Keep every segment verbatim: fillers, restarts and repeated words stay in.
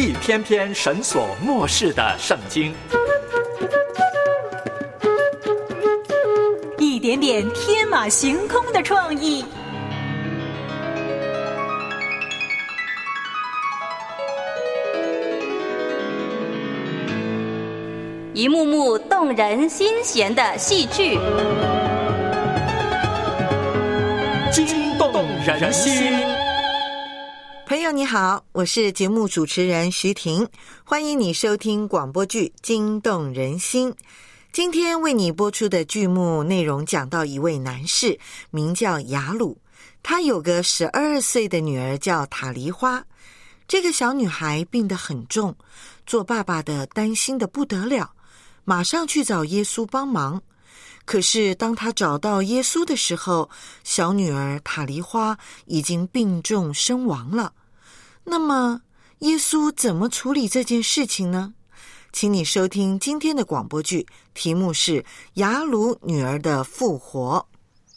一篇篇神所默示的圣经， 一点点天马行空的创意， 一幕幕动人心弦的戏剧， 惊动人心。 朋友你好，我是节目主持人徐婷，欢迎你收听广播剧《惊动人心》。今天为你播出的剧目内容讲到一位男士，名叫雅鲁，他有个十二岁的女儿叫塔梨花。这个小女孩病得很重，做爸爸的担心得不得了，马上去找耶稣帮忙。可是当他找到耶稣的时候，小女儿塔梨花已经病重身亡了。那么耶稣怎么处理这件事情呢？请你收听今天的广播剧，题目是雅鲁女儿的复活。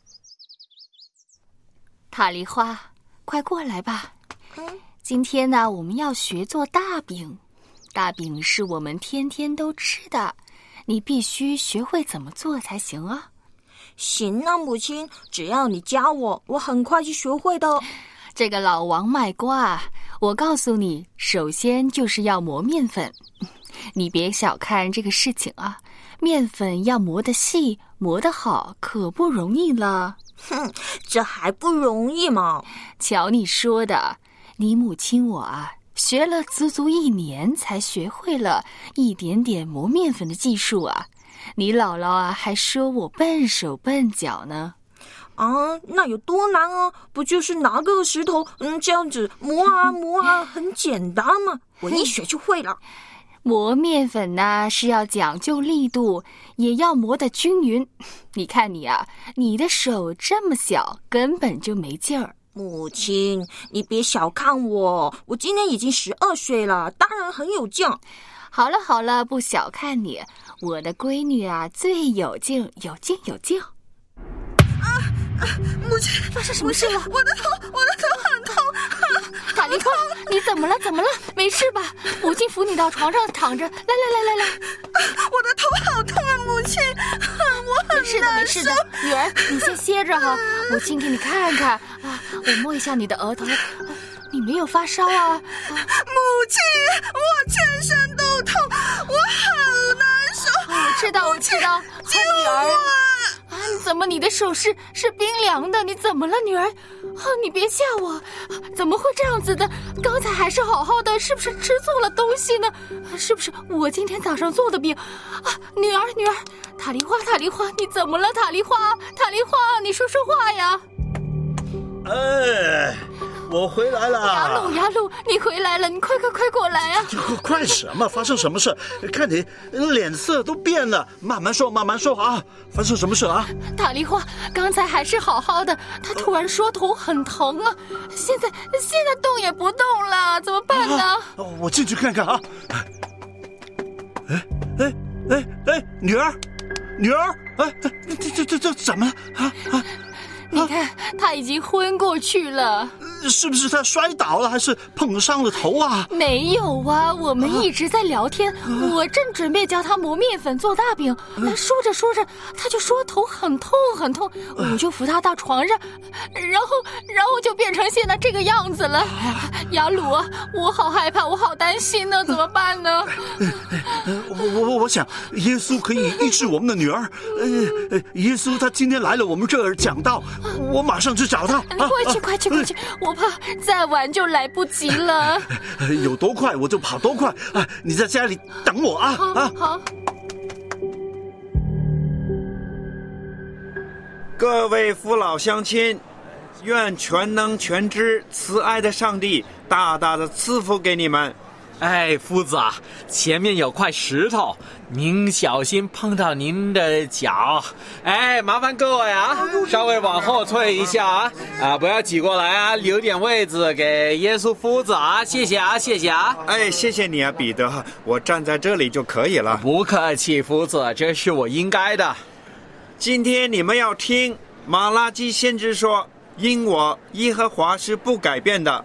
塔梨花，快过来吧。嗯，今天呢，我们要学做大饼。大饼是我们天天都吃的，你必须学会怎么做才行啊。 行啊，母亲，只要你教我，我很快就学会的。 这个老王卖瓜，我告诉你，首先就是要磨面粉。你别小看这个事情啊，面粉要磨得细，磨得好，可不容易了。 哼，这还不容易吗？ 瞧你说的，你母亲我啊，学了足足一年才学会了一点点磨面粉的技术啊。你姥姥啊，还说我笨手笨脚呢。 啊，那有多难啊？不就是拿个石头，嗯，这样子磨啊磨啊，很简单嘛。我一学就会了。 磨面粉呢，是要讲究力度，也要磨得均匀。你看你啊，你的手这么小，根本就没劲儿。 母亲，你别小看我，我今年已经十二岁了，当然很有劲。 好了好了，不小看你，我的闺女啊，最有劲，有劲有劲。 啊啊！母亲， 发生什么事了？ 我的头，我的头很痛。 塔梨花，你怎么了？怎么了？没事吧？母亲扶你到床上躺着，来来来来来。 我的头好痛啊，母亲，我很难受。 没事的，没事的，女儿，你先歇着哈，母亲给你看看啊，我摸一下你的额头，你没有发烧啊？啊母亲，我全身都痛，我好难受。 啊、我知道，我知道， 救女儿我！ 啊，怎么你的手是是冰凉的？你怎么了，女儿？啊，你别吓我！怎么会这样子的？刚才还是好好的，是不是吃错了东西呢？是不是我今天早上做的饼？啊，女儿，女儿，塔梨花，塔梨花，你怎么了？塔梨花，塔梨花，你说说话呀！ 哎，我回来了。 雅鲁，雅鲁，你回来了，你快快快过来啊！ 快什么？发生什么事？看你脸色都变了，慢慢说，慢慢说啊！发生什么事啊？ 塔梨花刚才还是好好的，他突然说头很疼啊，现在现在动也不动了，怎么办呢？ 啊、我进去看看啊！哎哎哎哎，女儿，女儿，哎，这这这这怎么了？啊啊！ 你看，他已经昏过去了。 是不是他摔倒了，还是碰伤了头啊？ 没有啊，我们一直在聊天，啊、我正准备教他磨面粉做大饼，啊、说着说着，他就说头很痛很痛，啊、我就扶他到床上，然后然后就变成现在这个样子了。啊、雅鲁啊，我好害怕，我好担心呢，怎么办呢？ 我我我想，耶稣可以医治我们的女儿。呃，耶稣他今天来了我们这儿讲道，我马上去找他。 你快去，啊、快去，快去！我怕再晚就来不及了。 有多快我就跑多快啊！你在家里等我啊！ 好， 啊好。 各位父老乡亲，愿全能全知慈爱的上帝大大的赐福给你们。 哎，夫子啊，前面有块石头，您小心碰到您的脚。哎，麻烦各位啊，稍微往后退一下啊，啊，不要挤过来啊，留点位置给耶稣夫子啊，谢谢啊，谢谢啊。 哎，谢谢你啊，彼得，我站在这里就可以了。 不客气，夫子，这是我应该的。 今天你们要听马拉基先知说，因我耶和华是不改变的。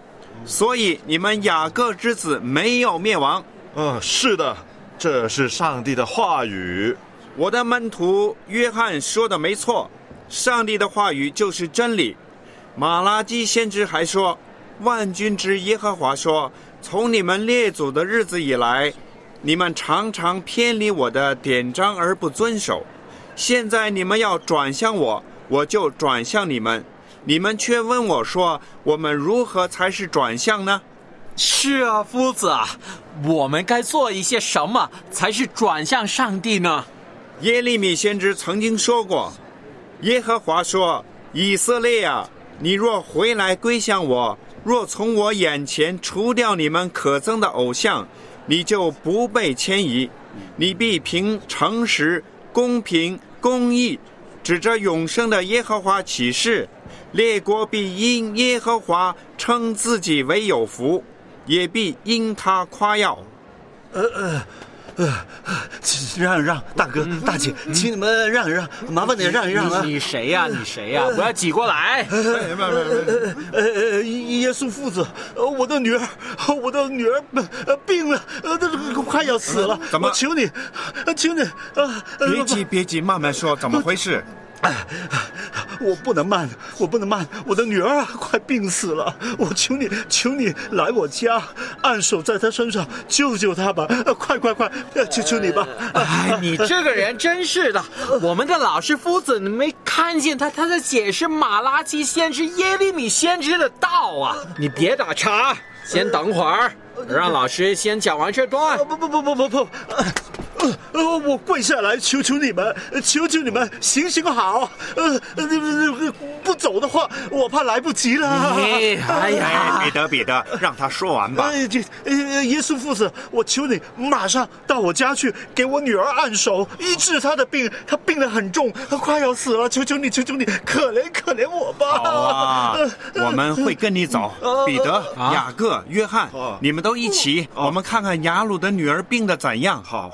所以你们雅各之子没有灭亡。 嗯，是的，这是上帝的话语。 我的门徒约翰说的没错，上帝的话语就是真理。马拉基先知还说，万军之耶和华说，从你们列祖的日子以来，你们常常偏离我的典章而不遵守。现在你们要转向我，我就转向你们。你们却问我说，我们如何才是转向呢？ 是啊，夫子啊，我们该做一些什么才是转向上帝呢？ 耶利米先知曾经说过，耶和华说，以色列啊，你若回来归向我，若从我眼前除掉你们可憎的偶像，你就不被迁移，你必凭诚实、公平、公义指着永生的耶和华起誓，列国必因耶和华称自己为有福，也必因他夸耀。 呃呃呃，让一让，大哥、嗯、大姐，请你们让一让，麻烦你让一让啊！ 你谁呀、啊？你谁呀、啊？不要挤过来！ 呃呃呃，耶稣父子，我的女儿，我的女儿病了，呃，快要死了。 怎么？ 我求你，求你啊！ 别急，别急，慢慢说，怎么回事？ 我不能慢，我不能慢，我的女儿啊，快病死了！我求你，求你来我家，按手在她身上，救救她吧！快快快，求求你吧！ 哎，你这个人真是的，我们的老师夫子，你没看见他他在解释马拉基先知、耶利米先知的道啊！你别打岔，先等会儿，让老师先讲完这段。 不不不不不不。呃，我跪下来求求你们，求求你们行行好。呃，不走的话，我怕来不及了。 哎，哎呀， 彼得彼得，让他说完吧。 呃，这呃，耶稣父子，我求你马上到我家去，给我女儿按手，医治她的病，她病得很重，她快要死了，求求你，求求你，可怜可怜我吧。 好啊，我们会跟你走。彼得、雅各、约翰，你们都一起，我们看看雅鲁的女儿病得怎样。 好。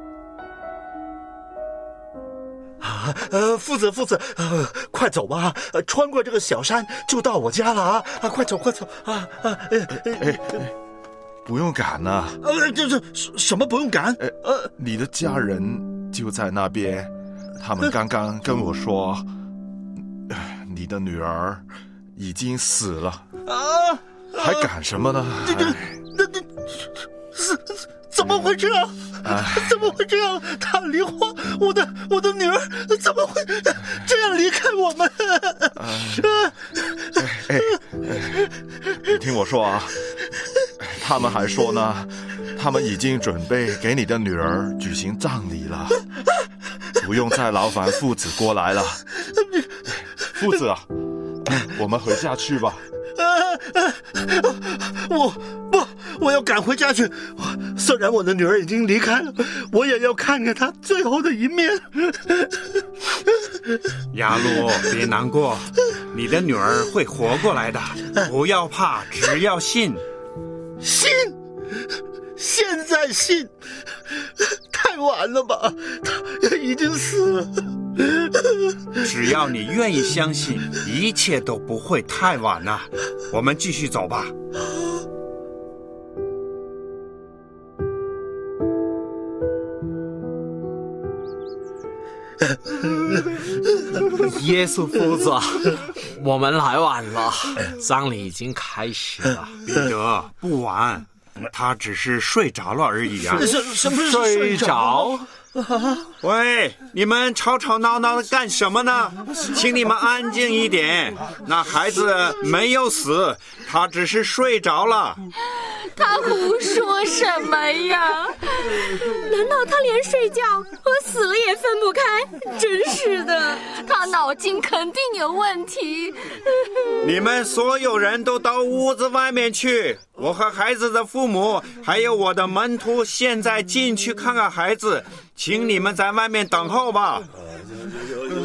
啊，呃，父子父子，呃，快走吧，呃，穿过这个小山就到我家了啊！啊，快走快走啊啊！呃呃哎哎，不用赶啊！ 呃，这这什么不用赶？ 呃，你的家人就在那边，他们刚刚跟我说，呃、你的女儿已经死了啊！还赶什么呢？ 这这那那死。怎么会这样？怎么会这样？他离婚，我的我的女儿怎么会这样离开我们？ 哎哎哎，你听我说啊，他们还说呢，他们已经准备给你的女儿举行葬礼了，不用再劳烦父子过来了。父子啊，我们回家去吧。 我不，我要赶回家去。虽然我的女儿已经离开了，我也要看看她最后的一面。 雅鲁，别难过，你的女儿会活过来的，不要怕，只要信。 信？现在信？太晚了吧，她已经死了。 只要你愿意相信，一切都不会太晚了。我们继续走吧。 耶稣夫子，我们来晚了，葬礼已经开始了。 彼得，不晚，他只是睡着了而已啊。 什什么是睡着？ 喂，你们吵吵闹闹的干什么呢？请你们安静一点。那孩子没有死，他只是睡着了。 他胡说什么呀？难道他连睡觉和死了也分不开？真是的，他脑筋肯定有问题。 你们所有人都到屋子外面去，我和孩子的父母还有我的门徒现在进去看看孩子，请你们在外面等候吧。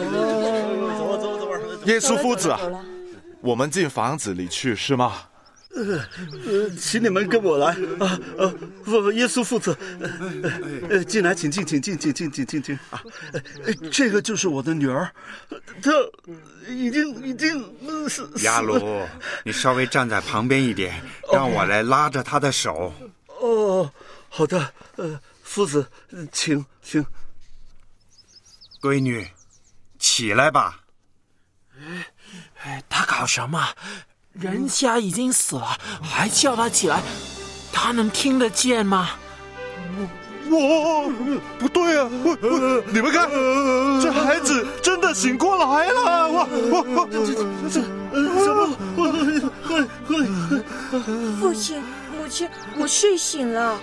耶稣夫子，我们进房子里去是吗？ 呃呃，请你们跟我来啊！呃，父耶稣父子，呃呃，进来，请进，请进，请进，请进，请啊！呃，这个就是我的女儿，她已经已经呃是。 雅鲁，你稍微站在旁边一点，让我来拉着她的手。 哦，好的，呃，夫子，请请。 闺女，起来吧。 哎哎，他搞什么？人家已经死了，还叫他起来，他能听得见吗？ 我不对啊！我我你们看，这孩子真的醒过来了！我我我这这这什么？ 父亲母亲，我睡醒了。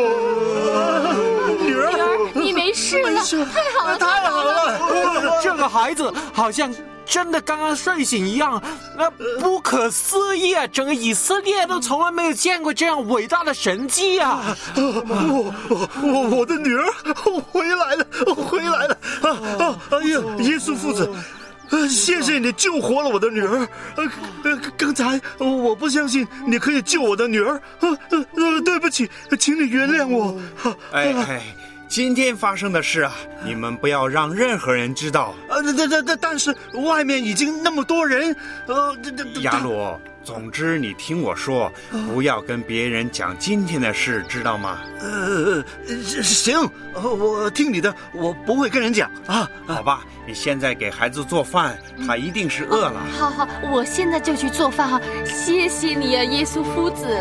女儿， 女儿，你没事了，太好了， 太好了！ 这个孩子好像真的刚刚睡醒一样，那不可思议啊！整个以色列都从来没有见过这样伟大的神迹啊！ 我我我我的女儿回来了，回来了！啊啊！哎呀，耶稣父子，呃，谢谢你救活了我的女儿。呃呃，刚才我不相信你可以救我的女儿，呃呃呃，对不起，请你原谅我。 哎哎。今天发生的事啊，你们不要让任何人知道。 呃，但但但但是外面已经那么多人，呃，这这雅鲁，总之你听我说，不要跟别人讲今天的事，知道吗？ 呃，行，我听你的，我不会跟人讲啊。 好吧，你现在给孩子做饭，他一定是饿了。 哦、好好，我现在就去做饭哈，谢谢你啊，耶稣夫子。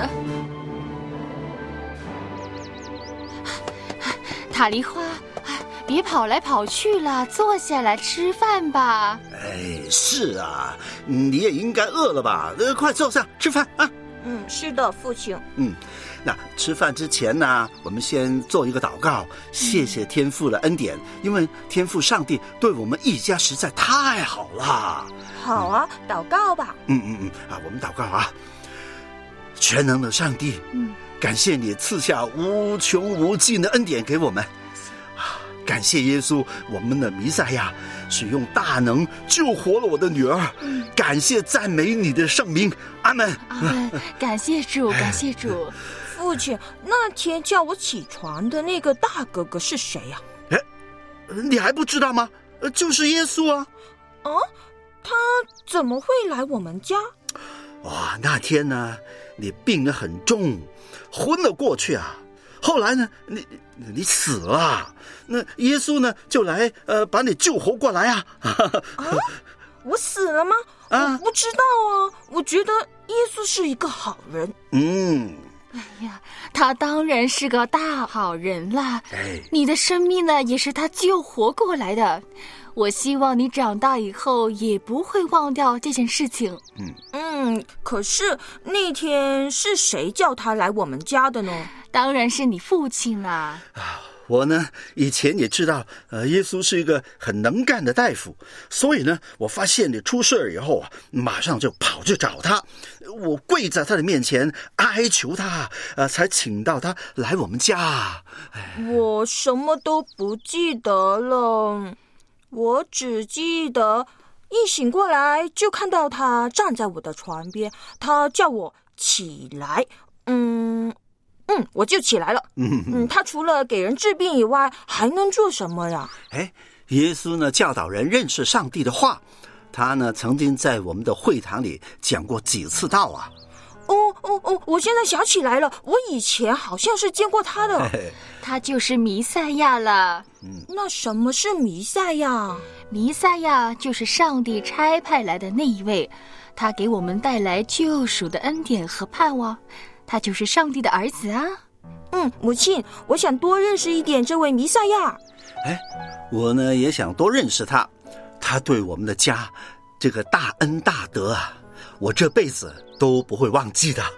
塔梨花，别跑来跑去了，坐下来吃饭吧。 哎，是啊，你也应该饿了吧？呃，快坐下吃饭啊。 嗯，是的，父亲。 嗯，那吃饭之前呢，我们先做一个祷告，谢谢天父的恩典，因为天父上帝对我们一家实在太好了。 好啊，嗯、祷告吧。 嗯嗯嗯，啊，我们祷告啊，全能的上帝，嗯。感谢你赐下无穷无尽的恩典给我们，感谢耶稣，我们的弥赛亚使用大能救活了我的女儿，感谢赞美你的圣名，阿门。 阿门，感谢主，感谢主。 父亲，那天叫我起床的那个大哥哥是谁呀？ 哎，你还不知道吗？就是耶稣啊。 哦，他怎么会来我们家？ 哇，那天呢，你病得很重，昏了过去啊。后来呢，你你死了，那耶稣呢就来呃把你救活过来啊。 啊，我死了吗？啊，我不知道啊。我觉得耶稣是一个好人。 嗯。 哎呀，他当然是个大好人啦。 哎， 你的生命呢也是他救活过来的。我希望你长大以后也不会忘掉这件事情。 嗯嗯，可是那天是谁叫他来我们家的呢？ 当然是你父亲啦。 啊，我呢以前也知道，呃，耶稣是一个很能干的大夫，所以呢，我发现你出事以后啊，马上就跑去找他，我跪在他的面前哀求他，呃，才请到他来我们家。 我什么都不记得了。我只记得一醒过来就看到他站在我的床边，他叫我起来，嗯嗯，我就起来了。嗯嗯，他除了给人治病以外，还能做什么呀？ 哎，耶稣呢教导人认识上帝的话，他呢曾经在我们的会堂里讲过几次道啊。 哦哦哦！我现在想起来了，我以前好像是见过他的。 嘿嘿， 他就是弥赛亚了。 嗯，那什么是弥赛亚？ 弥赛亚就是上帝差派来的那一位，他给我们带来救赎的恩典和盼望，他就是上帝的儿子啊。 嗯，母亲，我想多认识一点这位弥赛亚。 哎，我呢也想多认识他，他对我们的家这个大恩大德啊，我这辈子都不会忘记的。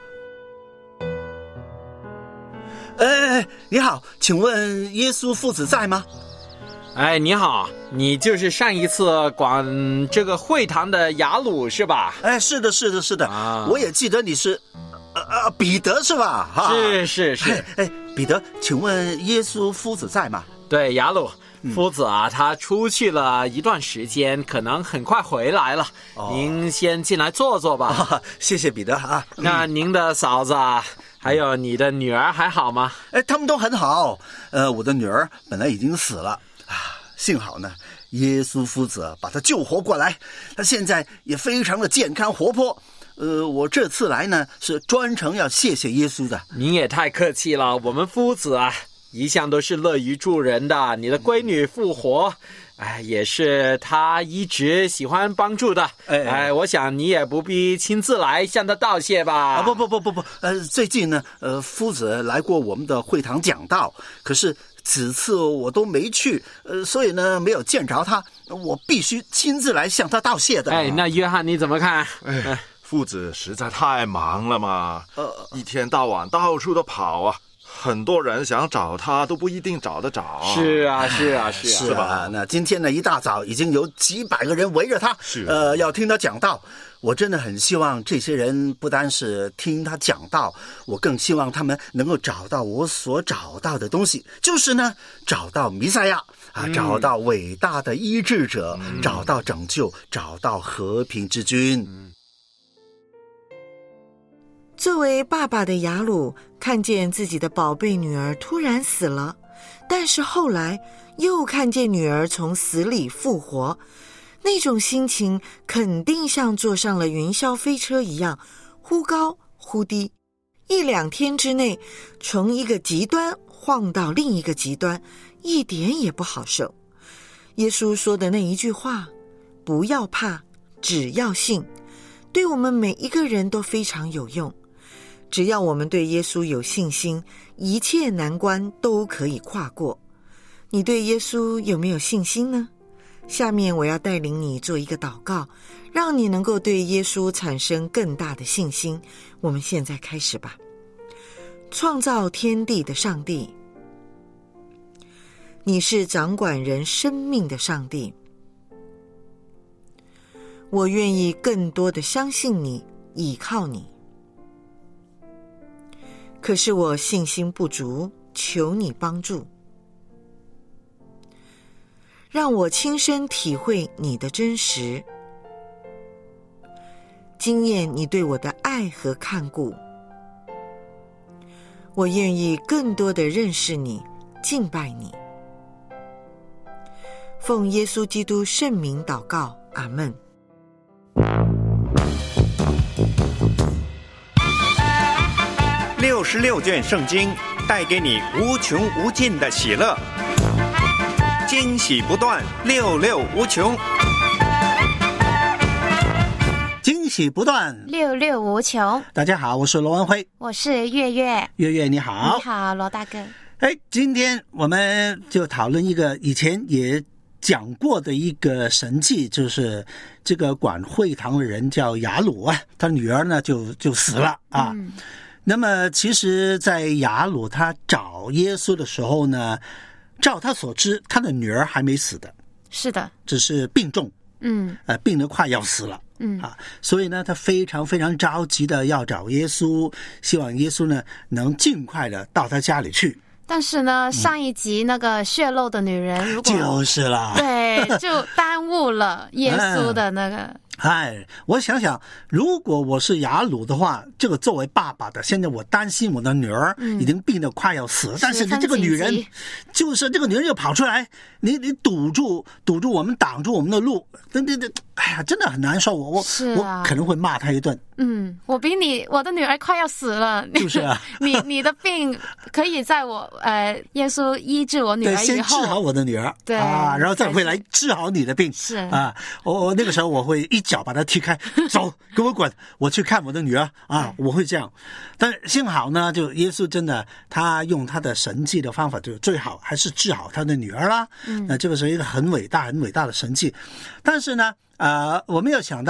哎，你好，请问耶稣父子在吗？ 哎，你好，你就是上一次管这个会堂的雅鲁是吧？ 哎，是的，是的，是的，啊、我也记得你是，呃呃，彼得是吧？ 是是是。 哎，哎彼得，请问耶稣夫子在吗？ 对，雅鲁， 夫子啊，他出去了一段时间，可能很快回来了。哦、您先进来坐坐吧。 哦、谢谢彼得啊。 那您的嫂子啊，还有你的女儿还好吗？ 哎，他们都很好。呃，我的女儿本来已经死了啊，幸好呢，耶稣夫子把她救活过来，她现在也非常的健康活泼。呃，我这次来呢，是专程要谢谢耶稣的。 您也太客气了，我们夫子啊，一向都是乐于助人的。你的闺女复活，哎，也是他一直喜欢帮助的。哎哎，我想你也不必亲自来向他道谢吧？ 啊，不不不不不，呃，最近呢，呃，夫子来过我们的会堂讲道，可是此次我都没去，呃，所以呢，没有见着他，我必须亲自来向他道谢的。 哎，那约翰你怎么看？ 哎。父子实在太忙了嘛，呃，一天到晚到处都跑啊，很多人想找他都不一定找得着。 是啊，是啊，是啊， 是吧？那今天呢，一大早已经有几百个人围着他， 是呃，要听他讲道。我真的很希望这些人不单是听他讲道，我更希望他们能够找到我所找到的东西，就是呢，找到弥赛亚啊，找到伟大的医治者，嗯、找到拯救，找到和平之君。嗯作为爸爸的雅鲁看见自己的宝贝女儿突然死了，但是后来又看见女儿从死里复活，那种心情肯定像坐上了云霄飞车一样，忽高忽低，一两天之内从一个极端晃到另一个极端，一点也不好受。耶稣说的那一句话，不要怕，只要信，对我们每一个人都非常有用。只要我们对耶稣有信心，一切难关都可以跨过。你对耶稣有没有信心呢？下面我要带领你做一个祷告，让你能够对耶稣产生更大的信心。我们现在开始吧。创造天地的上帝，你是掌管人生命的上帝，我愿意更多的相信你，倚靠你。可是我信心不足，求你帮助，让我亲身体会你的真实，经验你对我的爱和看顾。我愿意更多的认识你，敬拜你。奉耶稣基督圣名祷告，阿们。 六十六卷圣经带给你无穷无尽的喜乐，惊喜不断，六六无穷。 惊喜不断， 六六无穷。 大家好，我是罗文辉， 我是月月。 月月你好。 你好，罗大哥。 哎，今天我们就讨论一个以前也讲过的一个神迹，就是这个管会堂的人叫雅鲁啊，他女儿呢就就死了啊。嗯，那么其实在雅鲁他找耶稣的时候呢，照他所知，他的女儿还没死的。 是的， 只是病重， 嗯， 呃，病得快要死了。嗯啊，所以呢，他非常非常着急的要找耶稣，希望耶稣呢能尽快的到他家里去。 但是呢，上一集那个血漏的女人，如果就是啦， 对，就耽误了耶稣的那个。 哎，我想想，如果我是雅鲁的话，这个作为爸爸的，现在我担心我的女儿已经病得快要死了，嗯、但是呢，这个女人，就是这个女人又跑出来，你你堵住堵住我们，挡住我们的路，这这这，哎呀，真的很难受。我我、啊、我可能会骂她一顿。 嗯，我比你，我的女儿快要死了， 就是啊， 你你的病可以在我呃，耶稣医治我女儿以后， 先治好我的女儿， 对啊，然后再回来治好你的病， 是啊，我我那个时候我会一脚把他踢开，走，给我滚，我去看我的女儿啊，我会这样。但幸好呢，就耶稣真的他用他的神迹的方法，就最好还是治好他的女儿啦。嗯，那这个是一个很伟大、很伟大的神迹。但是呢，呃，我没有想到。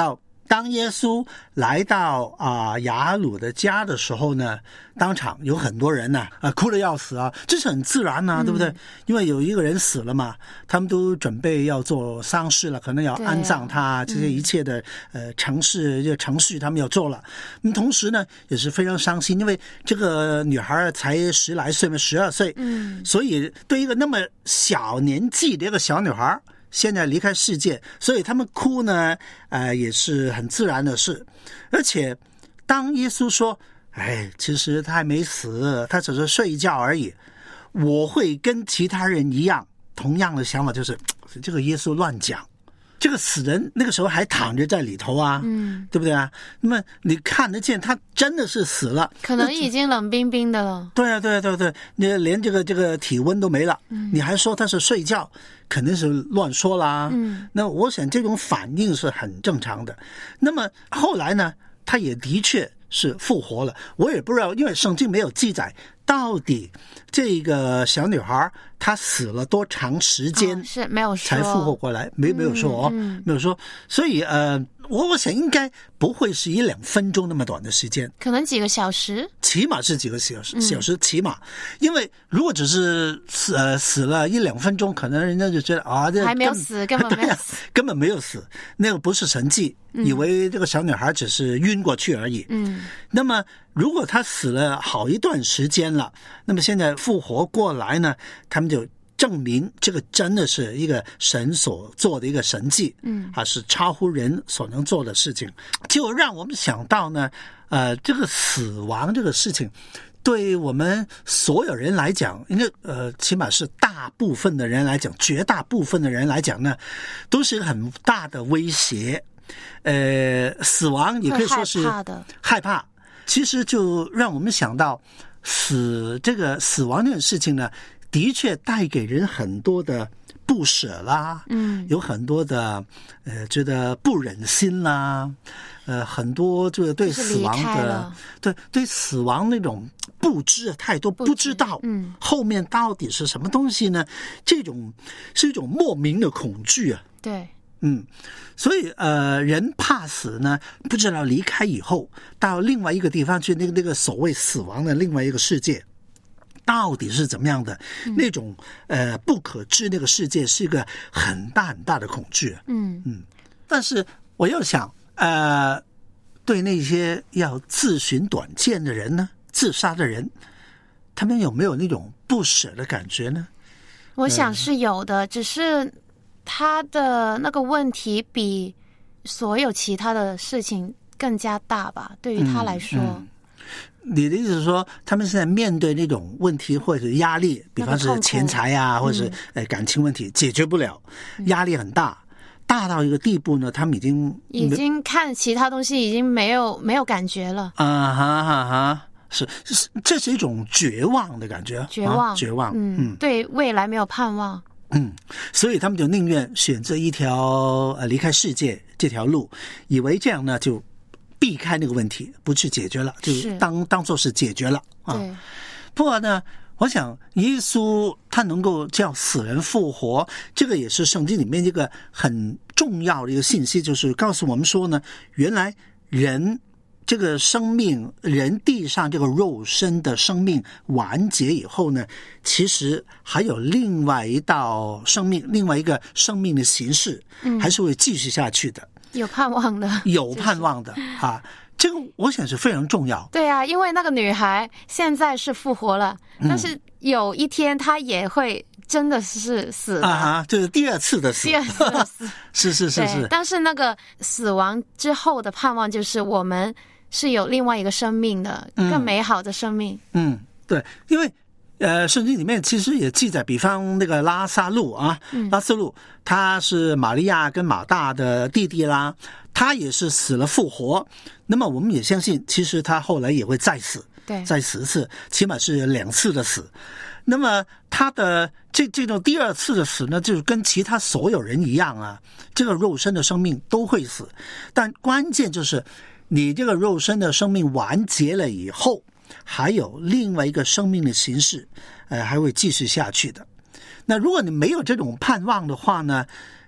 当耶稣来到啊、呃、雅鲁的家的时候呢，当场有很多人呢、啊，呃，哭得要死啊，这是很自然呐、啊，对不对？嗯、因为有一个人死了嘛，他们都准备要做丧事了，可能要安葬他，啊、这些一切的、嗯、呃程序、这个程序他们要做了。那、嗯、同时呢，也是非常伤心，因为这个女孩才十来岁嘛，十二岁，嗯，所以对一个那么小年纪的一个小女孩。现在离开世界，所以他们哭呢，呃，也是很自然的事。而且，当耶稣说：“哎，其实他还没死，他只是睡觉而已。”我会跟其他人一样，同样的想法，就是这个耶稣乱讲。这个死人那个时候还躺着在里头啊，嗯，对不对啊？那么你看得见他真的是死了， 可能已经冷冰冰的了。 对啊，对啊，对啊，对啊，你连这个这个体温都没了，嗯、你还说他是睡觉，肯定是乱说啦。嗯，那我想这种反应是很正常的。那么后来呢，他也的确是复活了。我也不知道，因为圣经没有记载到底这个小女孩她死了多长时间、 哦、是没有说才复活过来，没没有说哦，嗯嗯、没有说。所以呃，我我想应该不会是一两分钟那么短的时间， 可能几个小时， 起码是几个小时，小时起码。因为如果只是死呃死了一两分钟，可能人家就觉得啊，这还没有死，根本没有死， 根本没有死，那个不是神迹。以为这个小女孩只是晕过去而已。嗯，那么如果她死了好一段时间了，那么现在复活过来呢，他们就证明这个真的是一个神所做的一个神迹，嗯，啊，是超乎人所能做的事情，就让我们想到呢，呃，这个死亡这个事情。对我们所有人来讲，应该呃，起码是大部分的人来讲，绝大部分的人来讲呢，都是一个很大的威胁。呃，死亡也可以说是害怕的， 害怕。其实就让我们想到死这个死亡这件事情呢，的确带给人很多的不舍啦，嗯，有很多的呃觉得不忍心啦，呃，很多这个对死亡的对对死亡那种不知太多不知道，嗯，后面到底是什么东西呢？这种是一种莫名的恐惧啊， 对。 嗯，所以呃，人怕死呢，不知道离开以后到另外一个地方去，那个那个所谓死亡的另外一个世界，到底是怎么样的？嗯、那种呃不可知那个世界是一个很大很大的恐惧。嗯嗯，但是我又想，呃，对那些要自寻短见的人呢，自杀的人，他们有没有那种不舍的感觉呢？ 我想是有的，呃、只是。他的那个问题比所有其他的事情更加大吧，对于他来说。嗯嗯、 你的意思是说，他们现在面对那种问题或者压力，比方是钱财啊，或者是呃感情问题、嗯、解决不了，压力很大，大到一个地步呢，他们已经已经看其他东西已经没有没有感觉了。 啊哈哈哈！是是，这是一种绝望的感觉， 绝望， 啊、绝望， 嗯，嗯对未来没有盼望。 嗯，所以他们就宁愿选择一条呃离开世界这条路，以为这样呢就避开那个问题，不去解决了，就当当作是解决了啊。 对。 不过呢，我想耶稣他能够叫死人复活，这个也是圣经里面一个很重要的一个信息，就是告诉我们说呢，原来人。这个生命，人地上这个肉身的生命完结以后呢，其实还有另外一道生命，另外一个生命的形式，嗯，还是会继续下去的， 有盼望的， 有盼望的、就是、啊。这个我想是非常重要。 对啊，因为那个女孩现在是复活了，嗯、但是有一天她也会真的是死的啊哈，就是第二次的死， 第二次的死， 是是是是。 但是那个死亡之后的盼望就是我们。是有另外一个生命的，更美好的生命。 嗯，嗯对，因为呃，圣经里面其实也记载，比方那个拉撒路啊，嗯、拉撒路他是玛利亚跟马大的弟弟啦，他也是死了复活。那么我们也相信，其实他后来也会再死， 对， 再死一次，起码是两次的死。那么他的这这种第二次的死呢，就是跟其他所有人一样啊，这个肉身的生命都会死，但关键就是。你这个肉身的生命完结了以后，还有另外一个生命的形式，呃，还会继续下去的。那如果你没有这种盼望的话呢，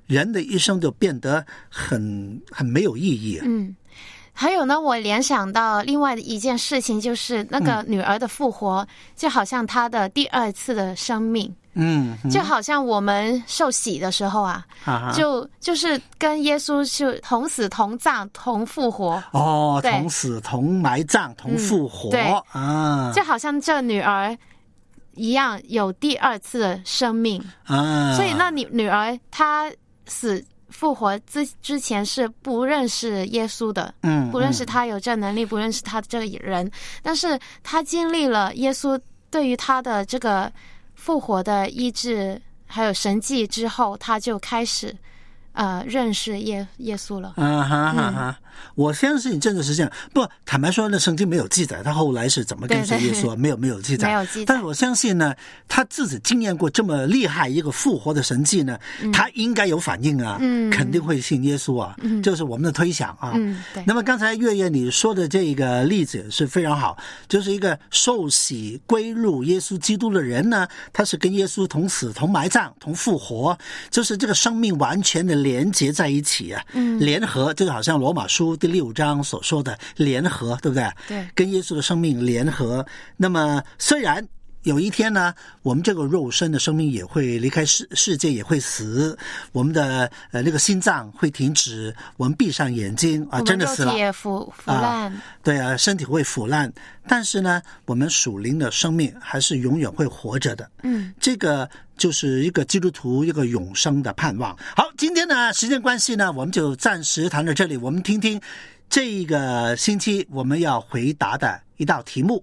人的一生就变得很很没有意义。 嗯，还有呢，我联想到另外的一件事情，就是那个女儿的复活，嗯、就好像她的第二次的生命。 嗯， 就好像我们受洗的时候啊，啊就就是跟耶稣就同死同葬同复活。 哦，同死同埋葬同复活。嗯、 对啊， 就好像这女儿一样有第二次的生命啊。 所以那女女儿她死复活之之前是不认识耶稣的， 嗯， 不认识他有这能力，不认识他这个人，但是她经历了耶稣对于她的这个复活的医治还有神迹之后，他就开始呃认识耶耶稣了。 啊哈哈哈！我相信真的是这样。不，坦白说呢，圣经没有记载他后来是怎么跟随耶稣，没有没有记载， 没有记载。 但是我相信呢，他自己经验过这么厉害一个复活的神迹呢，嗯、他应该有反应啊， 嗯， 肯定会信耶稣啊，嗯，这是我们的推想啊。 嗯，对。 那么刚才月月你说的这个例子是非常好，就是一个受洗归入耶稣基督的人呢，他是跟耶稣同死、同埋葬、同复活，就是这个生命完全的连结在一起啊， 嗯， 联合，就好像罗马书第六章所说的联合，对不对？ 对， 跟耶稣的生命联合。那么虽然有一天呢，我们这个肉身的生命也会离开世世界，也会死，我们的呃那个心脏会停止，我们闭上眼睛啊，真的死了， 肉体也腐腐烂、 啊，对啊，身体会腐烂，但是呢，我们属灵的生命还是永远会活着的。 嗯， 这个就是一个基督徒一个永生的盼望。好，今天呢，时间关系呢，我们就暂时谈到这里。我们听听这个星期我们要回答的一道题目。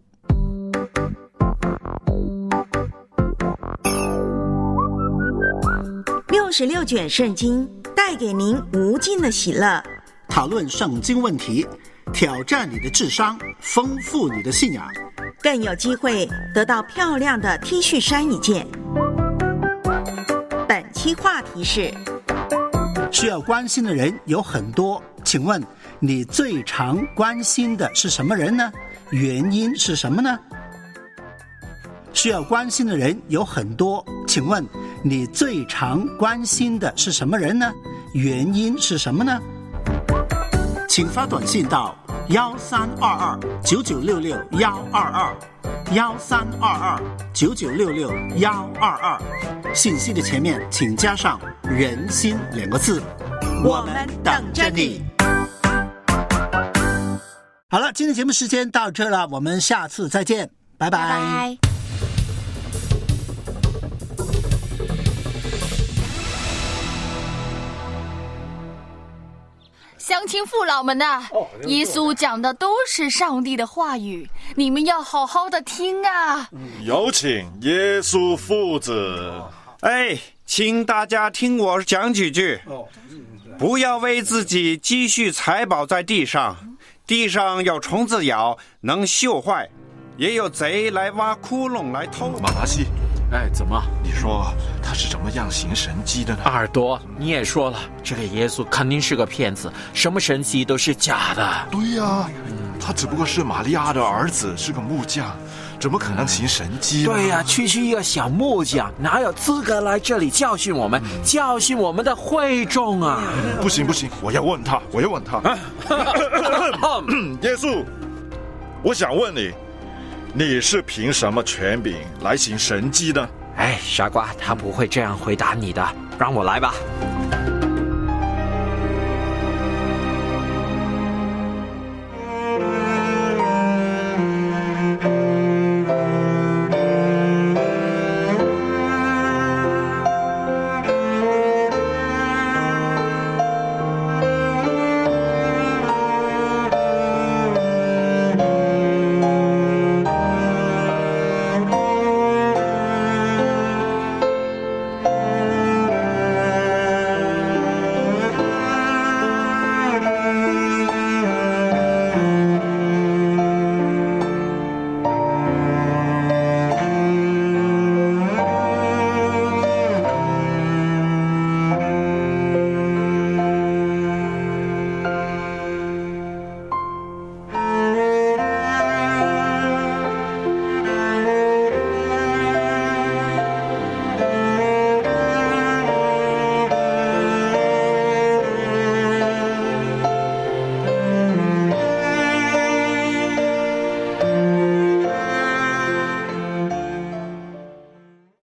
六十六卷圣经带给您无尽的喜乐， 讨论圣经问题，挑战你的智商，丰富你的信仰， 更有机会得到漂亮的 T 恤衫一件。本期话题是： 需要关心的人有很多，请问你最常关心的是什么人呢？原因是什么呢？需要关心的人有很多，请问你最常关心的是什么人呢？原因是什么呢？请发短信到幺三二二九九六六幺二二幺三二二九九六六幺二二，信息的前面请加上人心两个字，我们等着你。好了，今天节目时间到这了，我们下次再见，拜拜。 拜拜。乡亲父老们呐、啊，耶稣讲的都是上帝的话语，你们要好好的听啊。 有请耶稣父子。 哎，请大家听我讲几句。不要为自己积蓄财宝在地上，地上有虫子咬，能锈坏，也有贼来挖窟窿来偷。 马达西， 哎，怎么？ 你说他是怎么样行神迹的呢？ 耳朵，你也说了，这个耶稣肯定是个骗子，什么神迹都是假的。 对呀、啊嗯，他只不过是玛利亚的儿子，是个木匠，怎么可能行神迹呢？ 对呀、啊，区区一个小木匠，哪有资格来这里教训我们，嗯、教训我们的会众啊？ 不行不行，我要问他，我要问他。耶稣，我想问你。你是凭什么权柄来行神迹呢？ 哎，傻瓜，他不会这样回答你的，让我来吧。